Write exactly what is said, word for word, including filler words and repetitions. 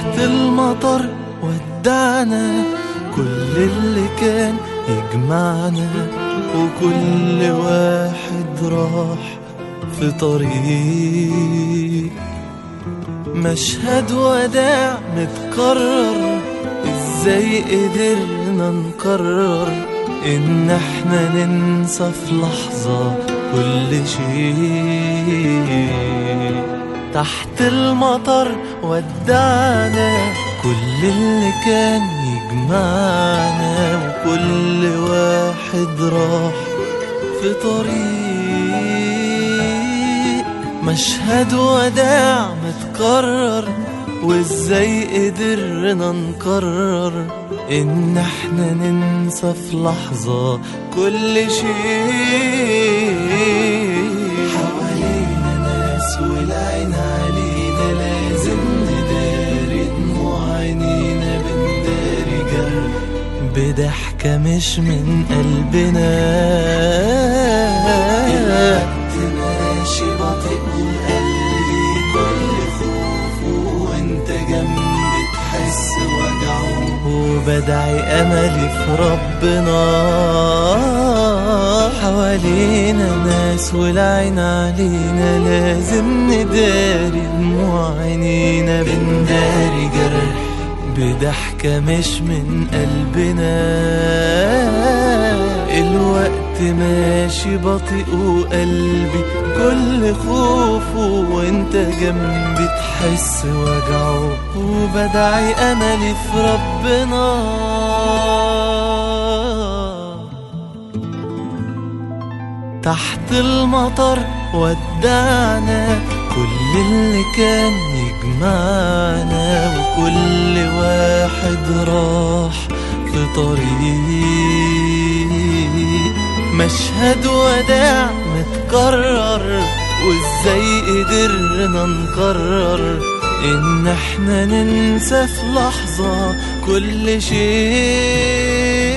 تحت المطر ودعنا كل اللي كان يجمعنا، وكل واحد راح في طريق. مشهد وداع متكرر، ازاي قدرنا نقرر ان احنا ننسى في لحظة كل شيء. تحت المطر ودعنا كل اللي كان يجمعنا، وكل واحد راح في طريق. مشهد وداع متكرر، وازاي قدرنا نقرر ان احنا ننسى في لحظة كل شيء. حوالينا ناس والعين علينا، لازم نداري دموع عينينا، بنداري جرح بضحكة مش من قلبنا. الوقت ماشي بطيء وقلبي كل خوف، وانت جنبي تحس وجعه، وبدعي املي في ربنا. حوالينا ناس والعين علينا، لازم نداري دموع عينينا، بنداري جرح بضحكة مش من قلبنا. الوقت ماشي بطيء وقلبي كل خوف، وانت جنبي تحس وجعه، وبدعي املي في ربنا. تحت المطر ودعنا كل اللي كان يجمعنا، وكل واحد راح في طريق. مشهد وداع متكرر، وازاي قدرنا نقرر ان احنا ننسى في لحظة كل شيء.